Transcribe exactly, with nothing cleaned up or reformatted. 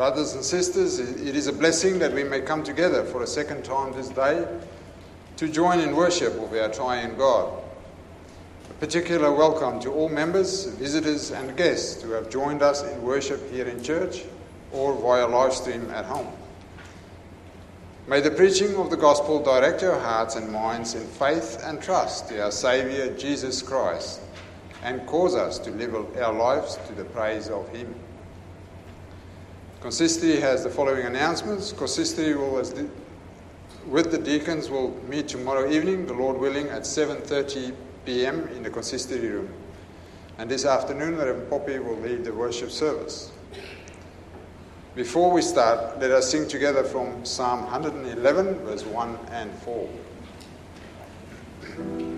Brothers and sisters, it is a blessing that we may come together for a second time this day to join in worship of our triune God. A particular welcome to all members, visitors and guests who have joined us in worship here in church or via live stream at home. May the preaching of the gospel direct our hearts and minds in faith and trust to our Saviour Jesus Christ and cause us to live our lives to the praise of Him. Consistory has the following announcements. Consistory will, as the, with the deacons, will meet tomorrow evening, the Lord willing, at seven thirty p.m. in the consistory room. And this afternoon, Reverend Poppy will lead the worship service. Before we start, let us sing together from Psalm one eleven, verse one and four.